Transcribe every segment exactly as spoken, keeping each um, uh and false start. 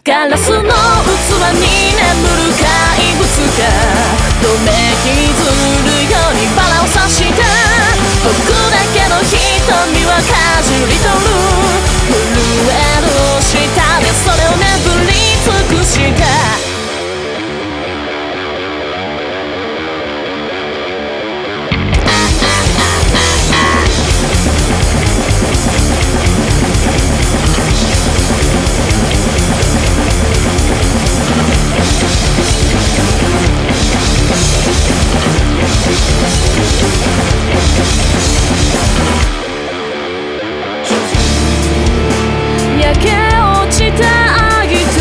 ガラスの器に眠る怪物がどめきずるようにバラを刺した僕だけの瞳はかじり取る震える舌でそれを眠り尽くした焼け落ちた愛と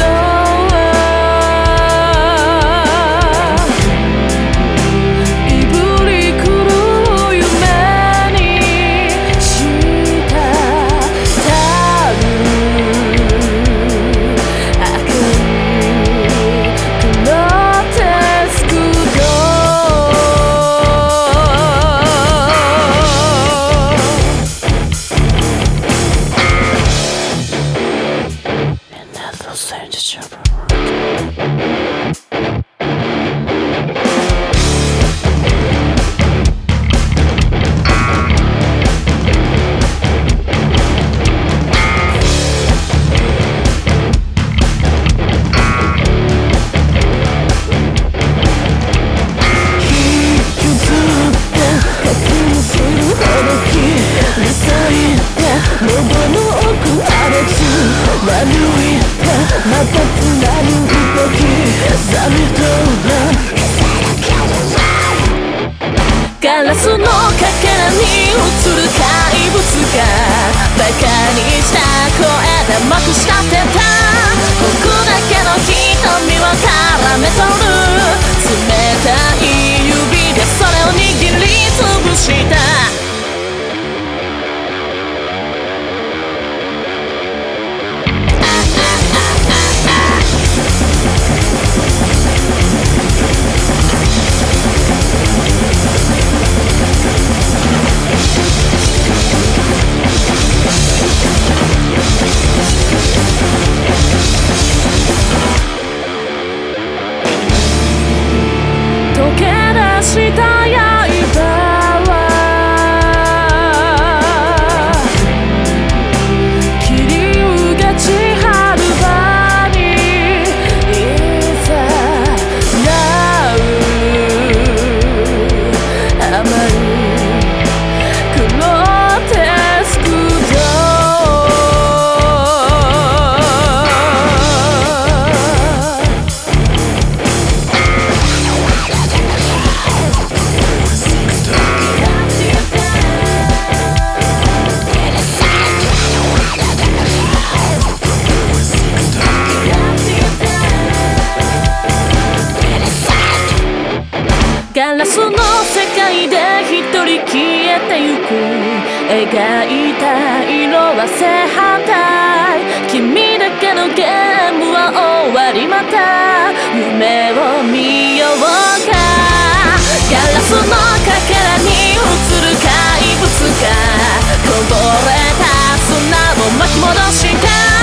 いぶり狂う夢にしたたる赤いグロテスク喉の奥荒れつ悪いまたつなぐ動き冷めとガラスのかけらに映る怪物がバカにした声でまくし立てた僕だけの瞳を絡め取る冷たい指でそれを握りつぶしたした刃は切りうがちはる場にいざなう甘いグロテスクガラスの世界で一人消えてゆく描いた色は正反対君だけのゲームは終わりまた夢を見ようかガラスのかけらに映る怪物がこぼれた砂を巻き戻した